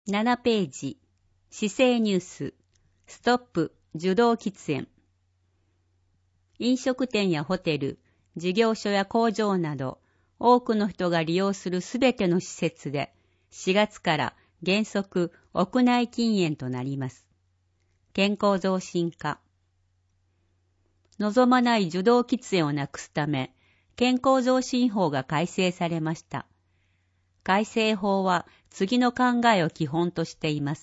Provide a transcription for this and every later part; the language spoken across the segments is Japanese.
7ページ、市政ニュース、ストップ受動喫煙。飲食店やホテル、事業所や工場など、多くの人が利用するすべての施設で、4月から原則屋内禁煙となります。健康増進化。望まない受動喫煙をなくすため、健康増進法が改正されました。改正法は次の考えを基本としています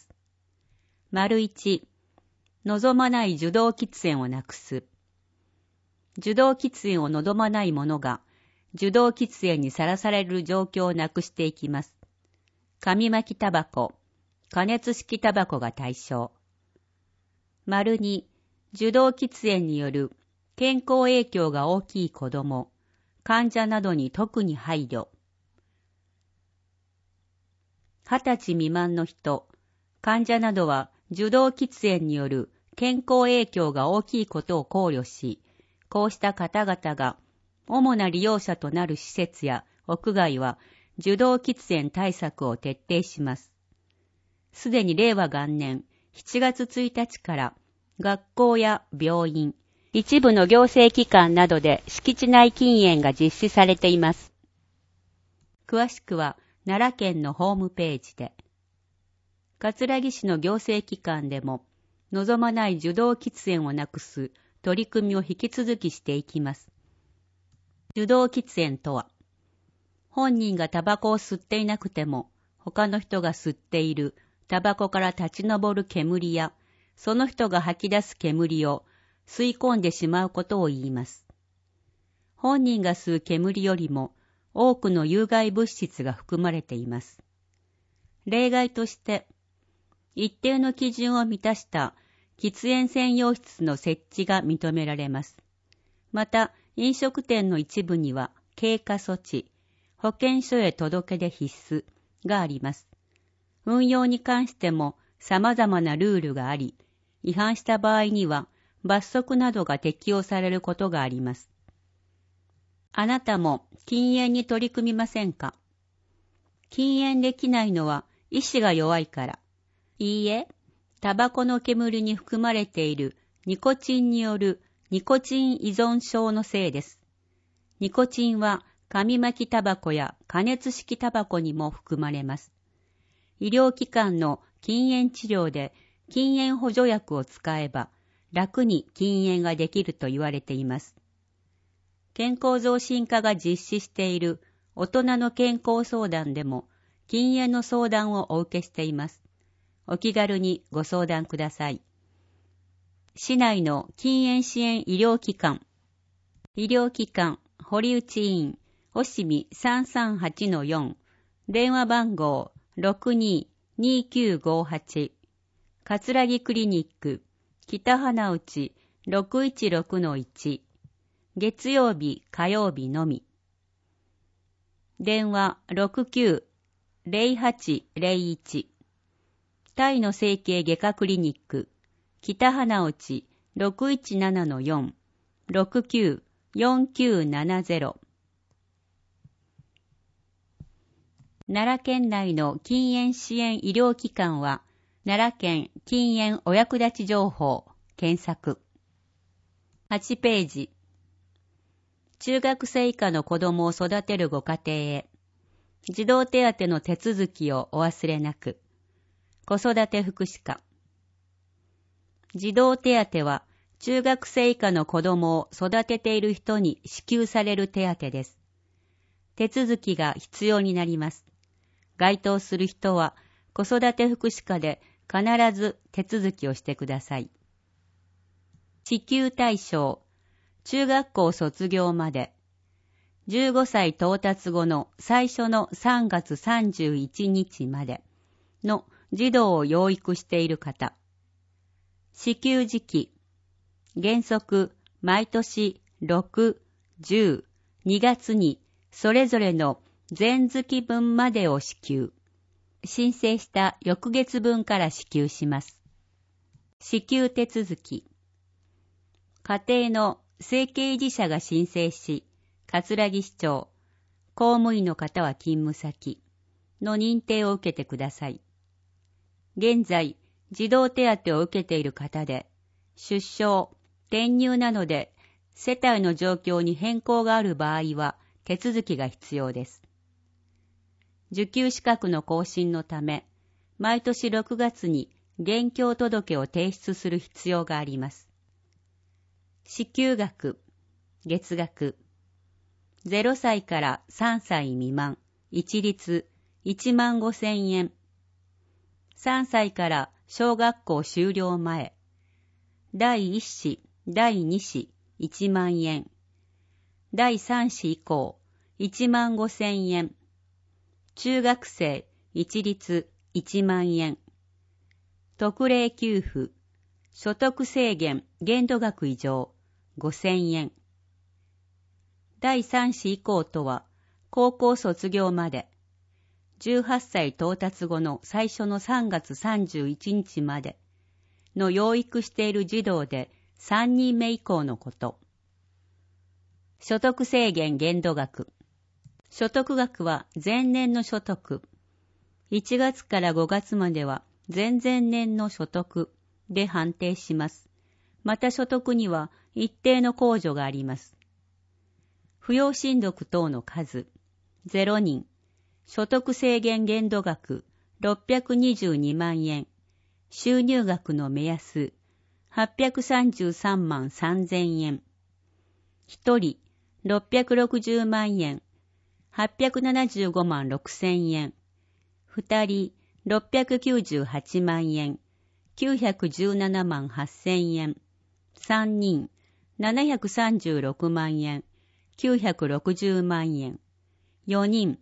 。1、望まない受動喫煙をなくす。受動喫煙を望まない者が、受動喫煙にさらされる状況をなくしていきます。紙巻きタバコ、加熱式タバコが対象。2、受動喫煙による健康影響が大きい子ども、患者などに特に配慮。20歳未満の人、患者などは受動喫煙による健康影響が大きいことを考慮し、こうした方々が主な利用者となる施設や屋外は受動喫煙対策を徹底します。すでに令和元年7月1日から学校や病院、一部の行政機関などで敷地内禁煙が実施されています。詳しくは奈良県のホームページで。葛城市の行政機関でも望まない受動喫煙をなくす取り組みを引き続きしていきます。受動喫煙とは、本人がタバコを吸っていなくても他の人が吸っているタバコから立ち上る煙やその人が吐き出す煙を吸い込んでしまうことを言います。本人が吸う煙よりも多くの有害物質が含まれています。例外として、一定の基準を満たした喫煙専用室の設置が認められます。また、飲食店の一部には経過措置、保健所へ届け出必須があります。運用に関しても様々なルールがあり、違反した場合には罰則などが適用されることがあります。あなたも禁煙に取り組みませんか？禁煙できないのは意志が弱いから。いいえ、タバコの煙に含まれているニコチンによるニコチン依存症のせいです。ニコチンは紙巻きタバコや加熱式タバコにも含まれます。医療機関の禁煙治療で禁煙補助薬を使えば楽に禁煙ができると言われています。健康増進課が実施している大人の健康相談でも禁煙の相談をお受けしています。お気軽にご相談ください。市内の禁煙支援医療機関、堀内院、押見 338-4、電話番号 62-2958、葛城クリニック、北花内 616-1、月曜日、火曜日のみ。電話 69-0801、タイの整形外科クリニック、北花内 617-4、69-4970。奈良県内の禁煙支援医療機関は、奈良県禁煙お役立ち情報、検索。8ページ。中学生以下の子供を育てるご家庭へ、児童手当の手続きをお忘れなく。子育て福祉課。児童手当は、中学生以下の子供を育てている人に支給される手当です。手続きが必要になります。該当する人は、子育て福祉課で必ず手続きをしてください。支給対象、中学校卒業まで、15歳到達後の最初の3月31日までの児童を養育している方。支給時期、原則毎年6、10、2月にそれぞれの前月分までを支給。申請した翌月分から支給します。支給手続き。家庭の生計維持者が申請し、葛城市長、公務員の方は勤務先の認定を受けてください。 現在、児童手当を受けている方で、出生、転入などで世帯の状況に変更がある場合は手続きが必要です。受給資格の更新のため、毎年6月に現況届を提出する必要があります。支給額、月額、0歳から3歳未満、一律15,000円。3歳から小学校修了前、第1子、第2子1万円。第3子以降15,000円。中学生一律1万円。特例給付、所得制限限度額以上5,000円。第3子以降とは、高校卒業まで、18歳到達後の最初の3月31日までの養育している児童で3人目以降のこと。所得制限限度額。所得額は前年の所得。1月から5月までは前々年の所得で判定します。また所得には一定の控除があります。扶養親族等の数、0人。所得制限限度額622万円。収入額の目安833万3000円。1人660万円。875万6000円。2人698万円。917万8000円。3人736万円。960万円。4人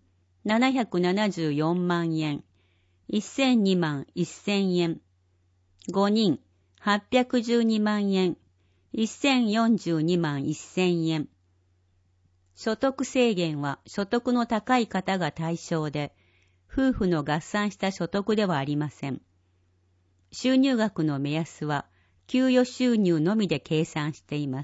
774万円。1002万1000円。5人812万円。1042万1000円。所得制限は所得の高い方が対象で、夫婦の合算した所得ではありません。収入額の目安は、給与収入のみで計算しています。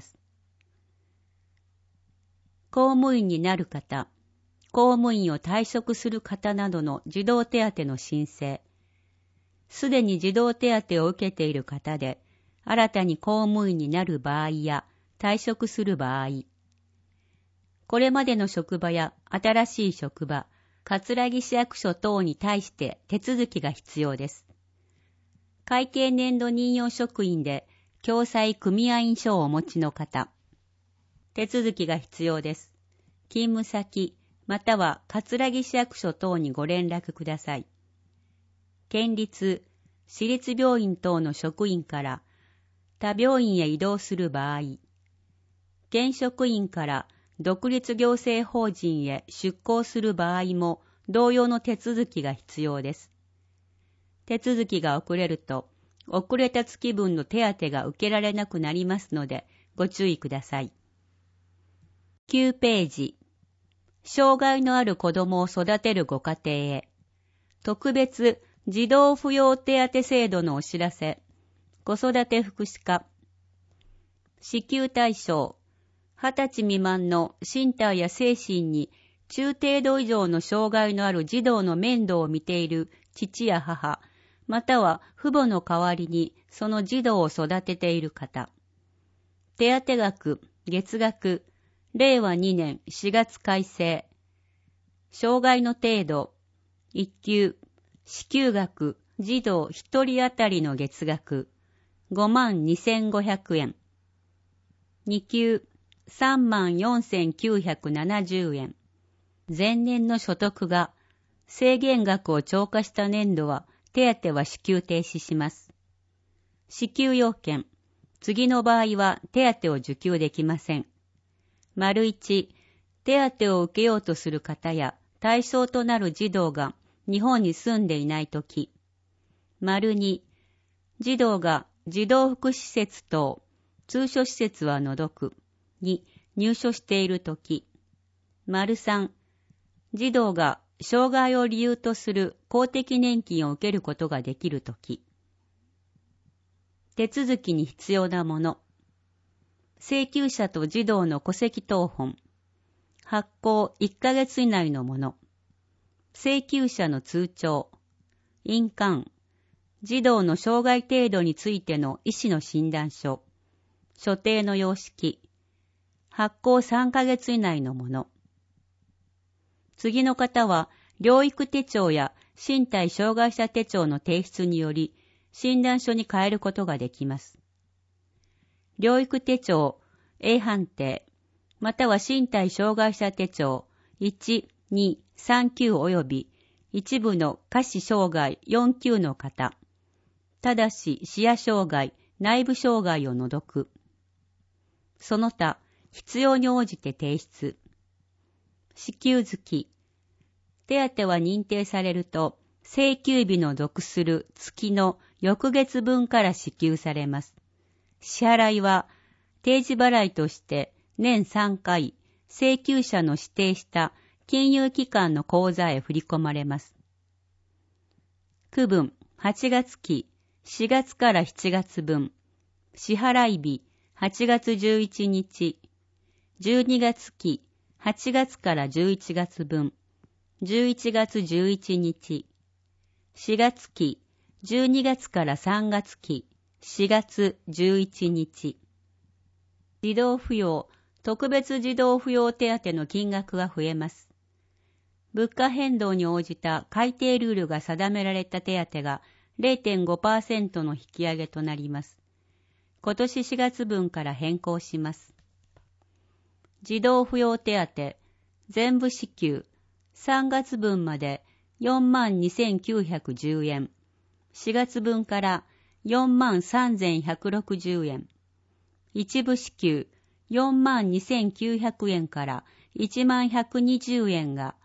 公務員になる方、公務員を退職する方などの児童手当の申請、すでに児童手当を受けている方で、新たに公務員になる場合や退職する場合、これまでの職場や新しい職場、葛城市役所等に対して手続きが必要です。会計年度任用職員で共済組合員証をお持ちの方、手続きが必要です。勤務先、または葛城市役所等にご連絡ください。県立、私立病院等の職員から他病院へ移動する場合、県職員から独立行政法人へ出向する場合も同様の手続きが必要です。手続きが遅れると、遅れた月分の手当が受けられなくなりますので、ご注意ください。9ページ。障害のある子供を育てるご家庭へ、特別児童扶養手当制度のお知らせ、子育て福祉課。支給対象、20歳未満の身体や精神に中程度以上の障害のある児童の面倒を見ている父や母、または父母の代わりにその児童を育てている方。手当額、月額、令和2年4月改正。障害の程度、1級、支給額、児童1人当たりの月額、52,500円。2級、34,970円。前年の所得が制限額を超過した年度は手当は支給停止します。支給要件、次の場合は手当を受給できません。1、手当を受けようとする方や対象となる児童が日本に住んでいないとき。2、児童が児童福祉施設等、通所施設は除くに入所しているとき。3、児童が障害を理由とする公的年金を受けることができるとき。手続きに必要なもの。請求者と児童の戸籍謄本。発行1ヶ月以内のもの。請求者の通帳。印鑑。 児童の障害程度についての医師の診断書、所定の様式、発行3ヶ月以内のもの。次の方は、療育手帳や身体障害者手帳の提出により、診断書に変えることができます。療育手帳 A 判定、または身体障害者手帳1、2、3級及び一部の下肢障害4級の方、ただし視野障害、内部障害を除く。その他、必要に応じて提出。支給月。手当は認定されると、請求日の属する月の翌月分から支給されます。支払いは、定時払いとして年3回、請求者の指定した金融機関の口座へ振り込まれます。区分、8月期、4月から7月分、支払い日、8月11日、12月期、8月から11月分、11月11日、4月期、12月から3月期、4月11日。児童扶養、特別児童扶養手当の金額が増えます。物価変動に応じた改定ルールが定められた手当が 0.5% の引き上げとなります。今年4月分から変更します。児童扶養手当、全部支給、3月分まで 42,910 円、4月分から43,160 円、一部支給、42,900 円から11,120円が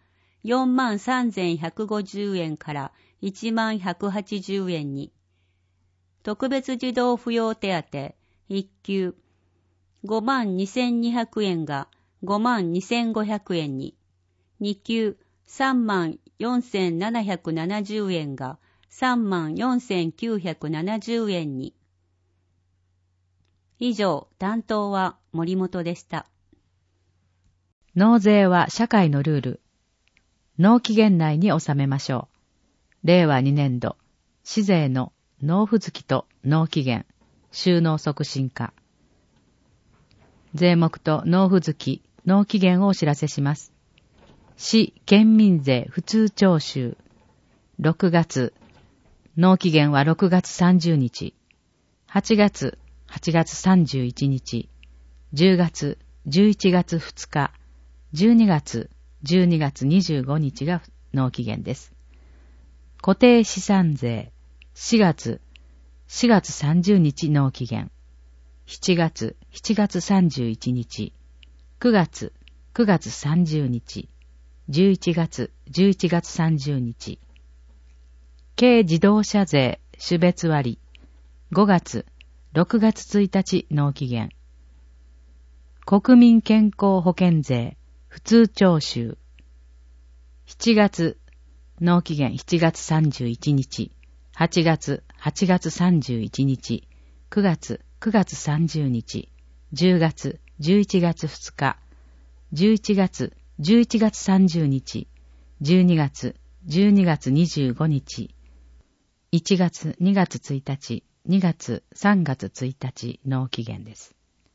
43,150 円から11,180円に、特別児童扶養手当、1級、52,200 円が52,500円に、2級、34,770 円が34,970 円に。以上、担当は森本でした。 納税は社会のルール。納期限内に収めましょう。令和2年度、市税の納付月と納期限、収納促進課。税目と納付月、納期限をお知らせします。市県民税普通徴収。6月、納期限は6月30日。8月31日。10月、11月2日。12月25日が納期限です。固定資産税、4月30日納期限。7月31日。9月30日。11月30日。軽自動車税種別割。6月1日納期限。国民健康保険税普通徴収。7月納期限7月31日。8月31日。9月30日。10月11月2日。11月30日。12月25日。1月2月1日。2月3月1日納期限です。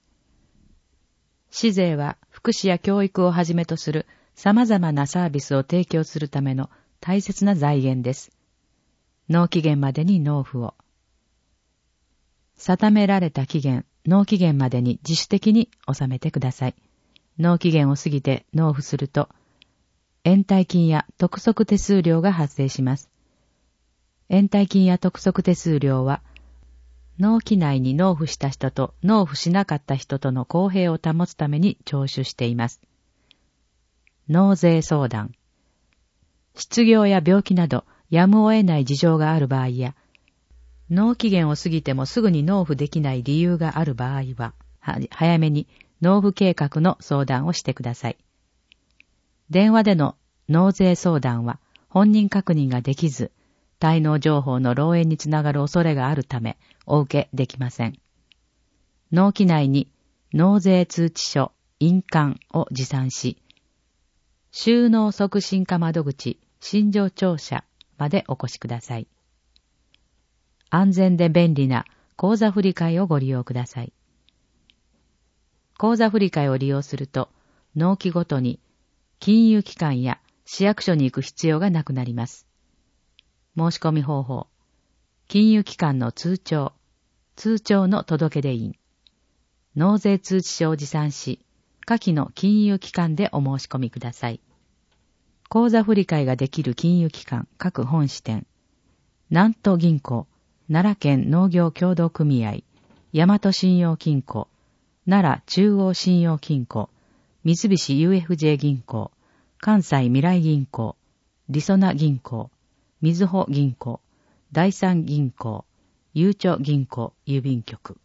市税は福祉や教育をはじめとする様々なサービスを提供するための大切な財源です。納期限までに納付を。定められた期限、納期限までに自主的に納めてください。納期限を過ぎて納付すると、延滞金や督促手数料が発生します。延滞金や督促手数料は、納期内に納付した人と納付しなかった人との公平を保つために徴収しています。納税相談。失業や病気などやむを得ない事情がある場合や、納期限を過ぎてもすぐに納付できない理由がある場合は、早めに納付計画の相談をしてください。電話での納税相談は本人確認ができず、滞納情報の漏洩につながる恐れがあるため、お受けできません。納期内に納税通知書、印鑑を持参し、収納促進課窓口、新庄庁舎までお越しください。 安全で便利な口座振替をご利用ください。口座振替を利用すると、納期ごとに金融機関や市役所に行く必要がなくなります。申し込み方法、金融機関の通帳の届出印、納税通知書を持参し、下記の金融機関でお申し込みください。口座振替ができる金融機関各本支店、南都銀行、奈良県農業協同組合、大和信用金庫、奈良中央信用金庫、三菱 UFJ 銀行、関西未来銀行、りそな銀行、みずほ銀行、第三銀行、ゆうちょ銀行郵便局。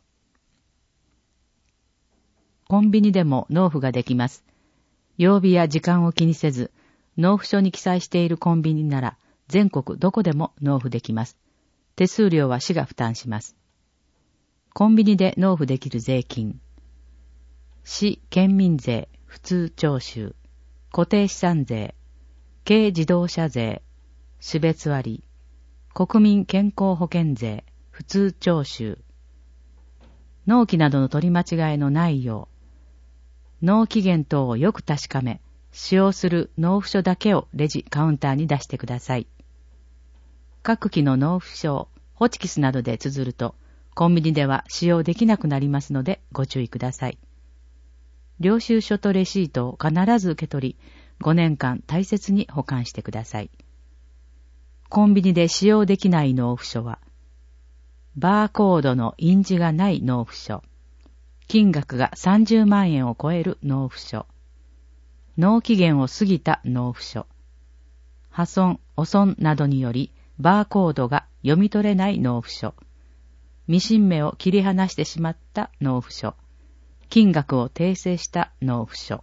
コンビニでも納付ができます。曜日や時間を気にせず、納付書に記載しているコンビニなら全国どこでも納付できます。手数料は市が負担します。コンビニで納付できる税金。市県民税、普通徴収、固定資産税、軽自動車税、種別割、国民健康保険税、普通徴収。納期などの取り間違いのないよう、納期限等をよく確かめ、使用する納付書だけをレジカウンターに出してください。各期の納付書をホチキスなどで綴ると、コンビニでは使用できなくなりますのでご注意ください。領収書とレシートを必ず受け取り、5年間大切に保管してください。コンビニで使用できない納付書は、バーコードの印字がない納付書、金額が30万円を超える納付書、納期限を過ぎた納付書、破損、汚損などによりバーコードが読み取れない納付書、ミシン目を切り離してしまった納付書、金額を訂正した納付書。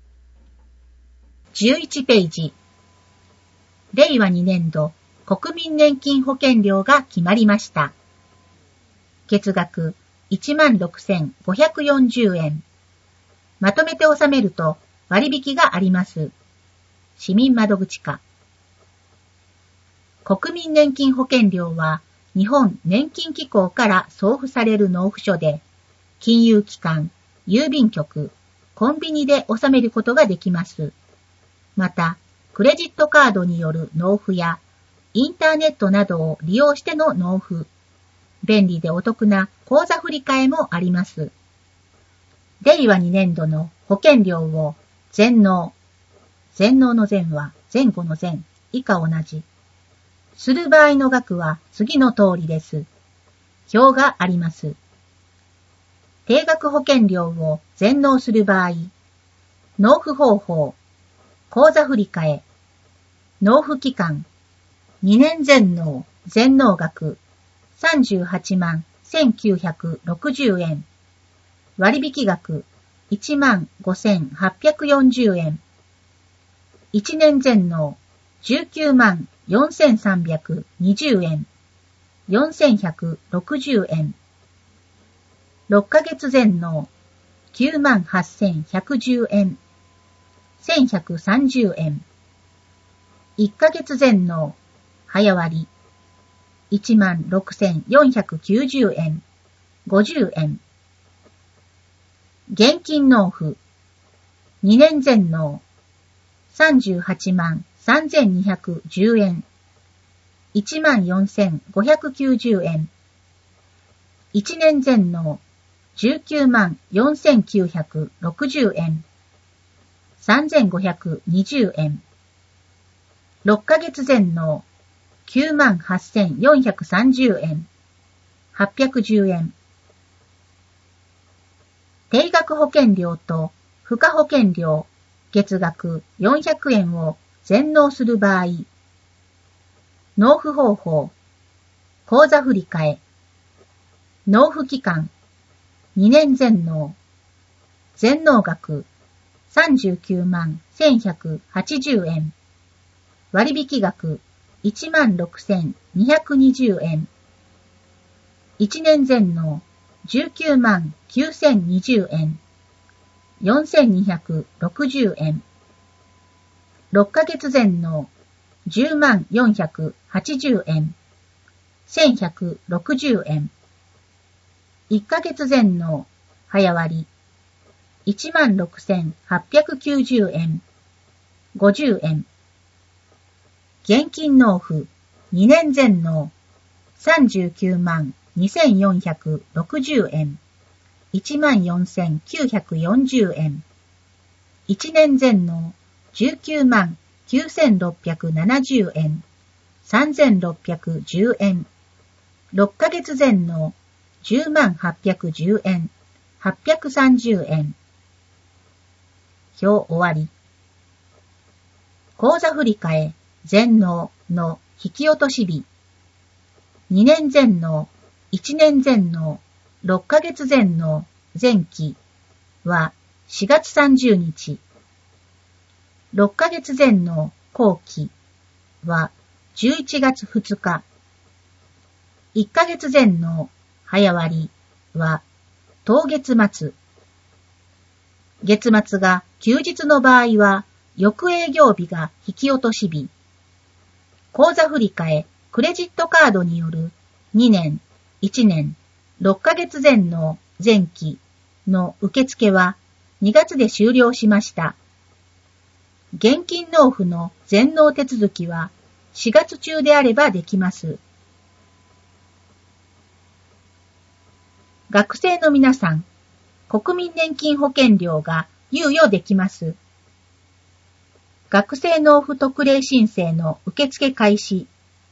11ページ。令和2年度国民年金保険料が決まりました。月額 16,540 円。まとめて納めると割引があります。市民窓口課。国民年金保険料は日本年金機構から送付される納付書で、金融機関、郵便局、コンビニで納めることができます。また、クレジットカードによる納付や、インターネットなどを利用しての納付、便利でお得な口座振替もあります。令和2年度の保険料を全納の全は前後の前、以下同じ。する場合の額は次の通りです。表があります。定額保険料を全納する場合、納付方法、口座振替、納付期間、2年全納、全納額、38万1960円。割引額、1万5840円。1年全納、19万4320円。4160円。6ヶ月全納、9万8110円。1130円。1ヶ月全納、早割、1万6490円。50円。現金納付、2年全納、38万3210円。1万4590円。1年全納、19万4960円。3520円。6ヶ月全納、9万8430円。810円。定額保険料と付加保険料、月額400円を全納する場合、納付方法、口座振替、納付期間、2年全納、全納額、39万1180円、割引額、1万6220円、1年全納、19万9020円、4260円、6ヶ月全納、10万480円、 1160円。1ヶ月全納、早割、16,890円、50円。現金納付、2年全納、392,460円、14,940円。1年全納、199,670円、3,610円。6ヶ月全納、10810円、830円。表終わり。口座振替、全納の引き落とし日。2年全納、1年全納、6ヶ月全納、前期は4月30日。6ヶ月全納、後期は11月2日。1ヶ月全納、早割は当月末。月末が休日の場合は、翌営業日が引き落とし日。口座振替、クレジットカードによる2年、1年、6ヶ月全納、前期の受付は2月で終了しました。現金納付の全納手続きは4月中であればできます。学生の皆さん、国民年金保険料が猶予できます。学生納付特例申請の受付開始。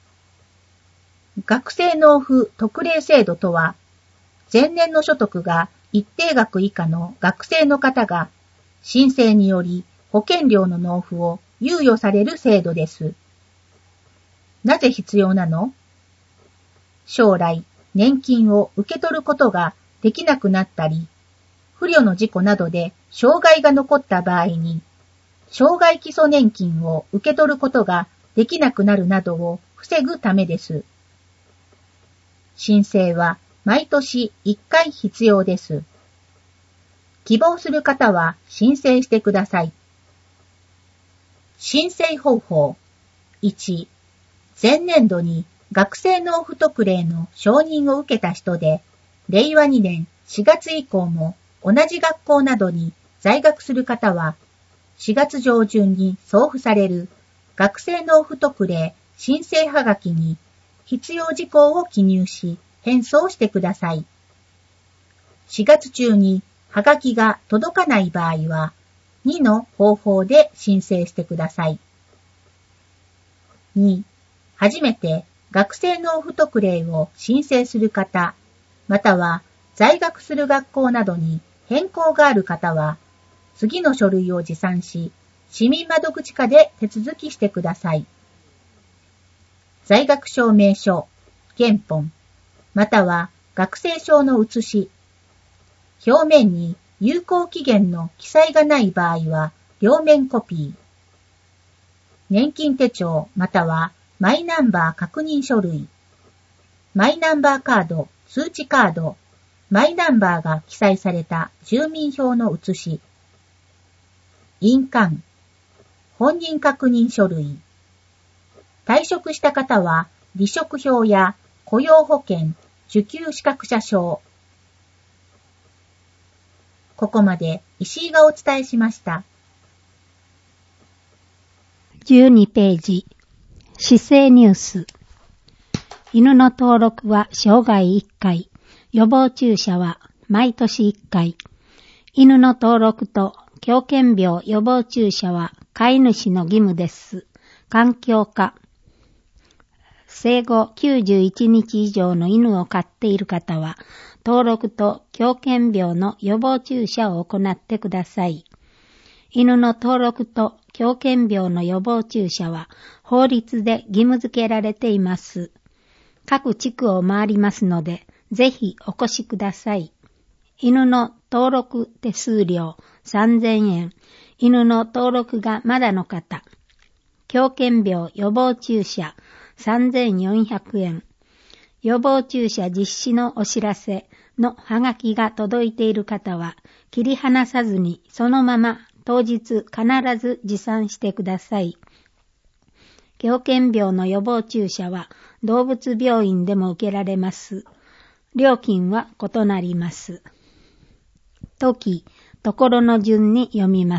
学生納付特例制度とは、前年の所得が一定額以下の学生の方が、申請により保険料の納付を猶予される制度です。なぜ必要なの？将来、年金を受け取ることができなくなったり、不慮の事故などで障害が残った場合に、障害基礎年金を受け取ることができなくなるなどを防ぐためです。申請は毎年1回必要です。希望する方は申請してください。申請方法。1、前年度に学生納付特例の承認を受けた人で、令和2年4月以降も同じ学校などに在学する方は、4月上旬に送付される学生納付特例申請はがきに必要事項を記入し返送してください。4月中にはがきが届かない場合は2の方法で申請してください。2、初めて学生納付特例を申請する方、または在学する学校などに変更がある方は、次の書類を持参し、市民窓口課で手続きしてください。在学証明書、原本、または学生証の写し、表面に有効期限の記載がない場合は、両面コピー。年金手帳またはマイナンバー確認書類、マイナンバーカード、通知カード、マイナンバーが記載された住民票の写し、印鑑、本人確認書類。退職した方は、離職票や雇用保険、受給資格者証。ここまで石井がお伝えしました。 12ページ、市政ニュース。犬の登録は生涯1回、予防注射は毎年1回。犬の登録と狂犬病予防注射は飼い主の義務です。環境課。生後91日以上の犬を飼っている方は、登録と狂犬病の予防注射を行ってください。犬の登録と狂犬病の予防注射は法律で義務付けられています。各地区を回りますので、ぜひお越しください。犬の登録手数料3000円。犬の登録がまだの方。狂犬病予防注射3400円。予防注射実施のお知らせのハガキが届いている方は、切り離さずにそのまま当日必ず持参してください。 狂犬病の予防注射は動物病院でも受けられます。料金は異なります。時、ところの順に読みます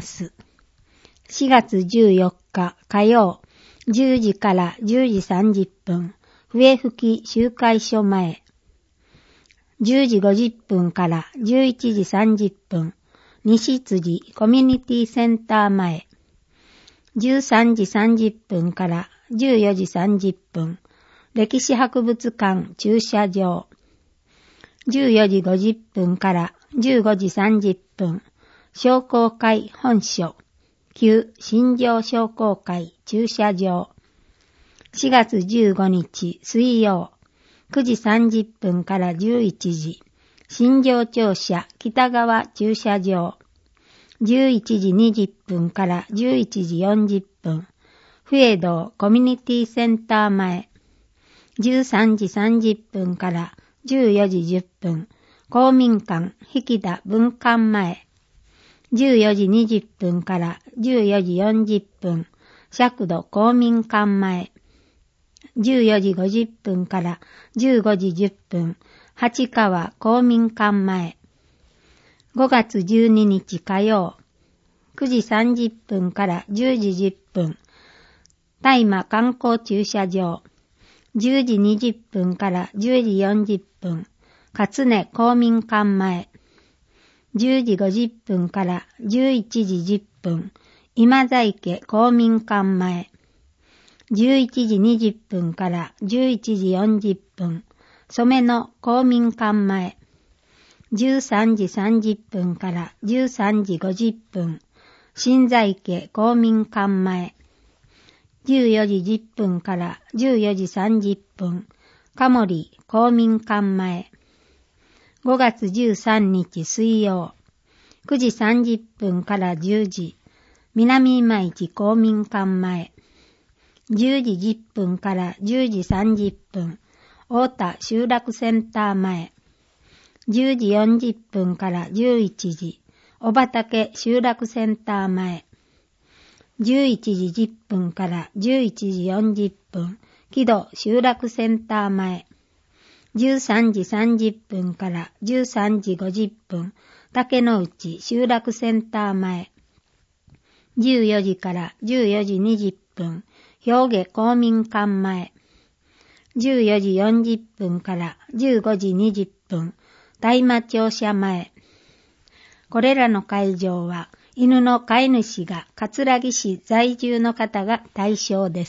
。4月14日火曜、10時から10時30分、笛吹集会所前。10時50分から11時30分、西辻コミュニティセンター前。13時30分から14時30分、歴史博物館駐車場。14時50分から15時30分、商工会本所、旧新庄商工会駐車場。4月15日水曜、9時30分から11時、新庄庁舎北側駐車場。11時20分から11時40分、笛道コミュニティセンター前。13時30分から14時10分、公民館引田分館前。14時20分から14時40分、釈土公民館前。14時50分から15時10分、八川公民館前。5月12日火曜、9時30分から10時10分、大麻観光駐車場。10時20分から10時40分、勝根公民館前。10時50分から11時10分、今在家公民館前。11時20分から11時40分、染野公民館前。13時30分から13時50分、新在家公民館前。14時10分から14時30分、鴨森公民館前。5月13日水曜、9時30分から10時、南今市公民館前。10時10分から10時30分、太田集落センター前。10時40分から11時、小畑集落センター前。11時10分から11時40分、木戸集落センター前。13時30分から13時50分、竹之内集落センター前。14時から14時20分、兵家公民館前。14時40分から15時20分、大麻庁舎前。これらの会場は、犬の飼い主が葛城市在住の方が対象です。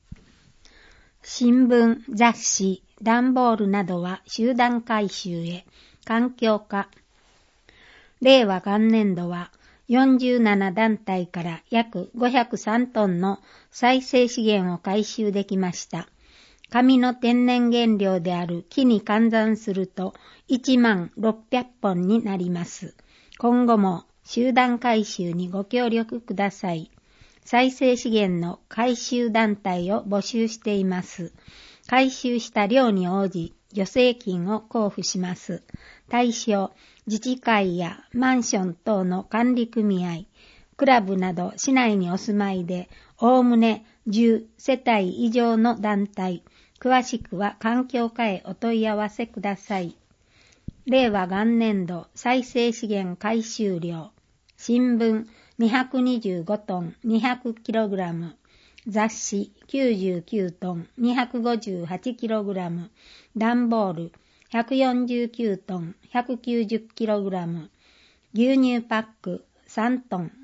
新聞、雑誌、段ボールなどは集団回収へ、環境課。令和元年度は47団体から約503トンの再生資源を回収できました。紙の天然原料である木に換算すると1万600本になります。今後も集団回収にご協力ください。再生資源の回収団体を募集しています。回収した量に応じ助成金を交付します。対象、自治会やマンション等の管理組合、クラブなど市内にお住まいで、おおむね10世帯以上の団体、詳しくは環境課へお問い合わせください。令和元年度再生資源回収量、新聞225トン 200kg、雑誌99トン 258kg、段ボール149トン 190kg、牛乳パック3トン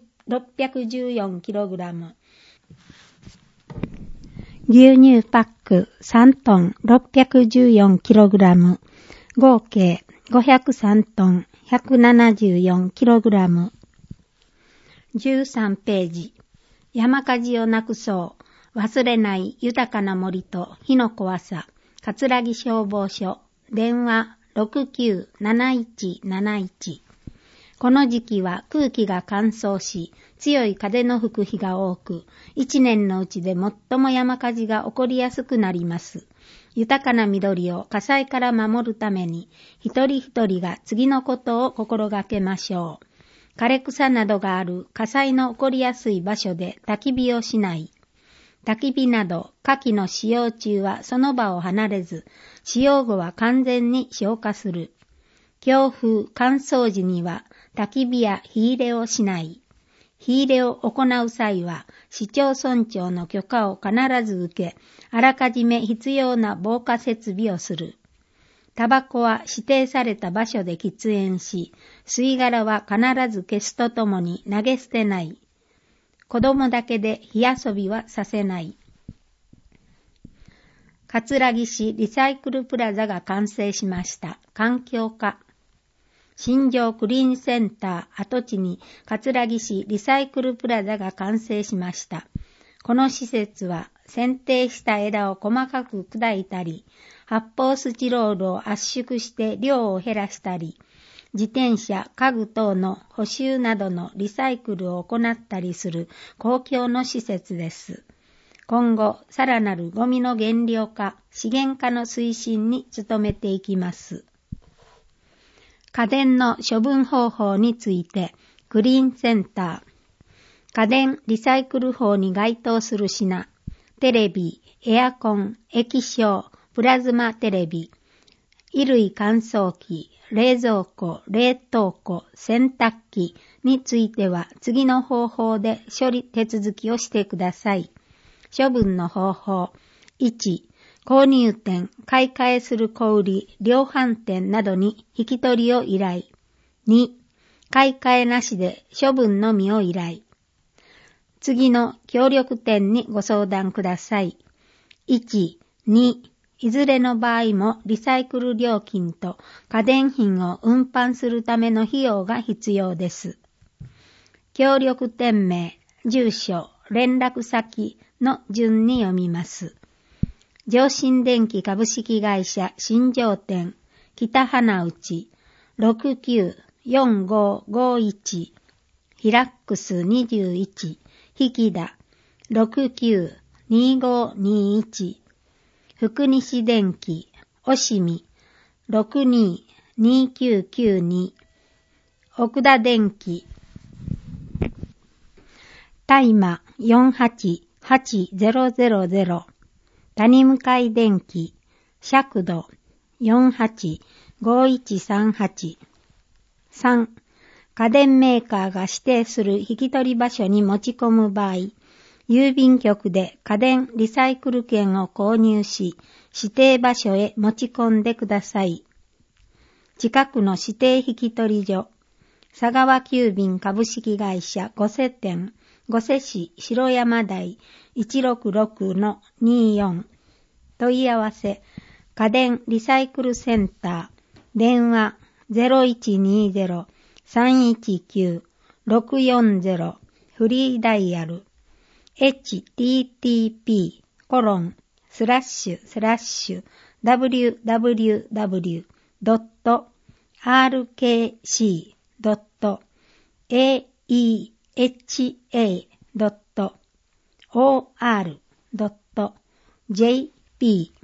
614kg、牛乳パック3トン 614kg、合計503トン 174kg。13ページ。山火事をなくそう。忘れない豊かな森と火の怖さ。葛城消防署。電話 697171。この時期は空気が乾燥し、強い風の吹く日が多く、一年のうちで最も山火事が起こりやすくなります。豊かな緑を火災から守るために、一人一人が次のことを心がけましょう。枯れ草などがある火災の起こりやすい場所で焚き火をしない。 焚き火など火器の使用中はその場を離れず、使用後は完全に消火する。強風、乾燥時には焚き火や火入れをしない。火入れを行う際は、市町村長の許可を必ず受け、あらかじめ必要な防火設備をする。タバコは指定された場所で喫煙し、吸い殻は必ず消すとともに投げ捨てない。子供だけで火遊びはさせない。葛城市リサイクルプラザが完成しました。環境課。新庄クリーンセンター跡地に葛城市リサイクルプラザが完成しました。この施設は剪定した枝を細かく砕いたり、発泡スチロールを圧縮して量を減らしたり、自転車、家具等の補修などのリサイクルを行ったりする公共の施設です。今後、さらなるゴミの減量化、資源化の推進に努めていきます。家電の処分方法について、クリーンセンター。家電リサイクル法に該当する品、テレビ、エアコン、液晶、プラズマテレビ、衣類乾燥機、冷蔵庫、冷凍庫、洗濯機については次の方法で処理手続きをしてください。処分の方法。1、購入店、買い替えする小売、量販店などに引き取りを依頼。2、買い替えなしで処分のみを依頼。次の協力店にご相談ください。1、2、いずれの場合もリサイクル料金と家電品を運搬するための費用が必要です。協力店名、住所、連絡先の順に読みます。上新電機株式会社新庄店北花内 694551 ヒラックス21引田 692521 福西電機押見 622992 奥田電機大麻488000谷向電機尺度485138 3. 家電メーカーが指定する引き取り場所に持ち込む場合、郵便局で家電リサイクル券を購入し、指定場所へ持ち込んでください。近くの指定引き取り所、佐川急便株式会社御瀬店、御瀬市城山台 166-24 問い合わせ家電リサイクルセンター電話 0120-319-640 フリーダイヤル http://www.rkc.aeha.or.jp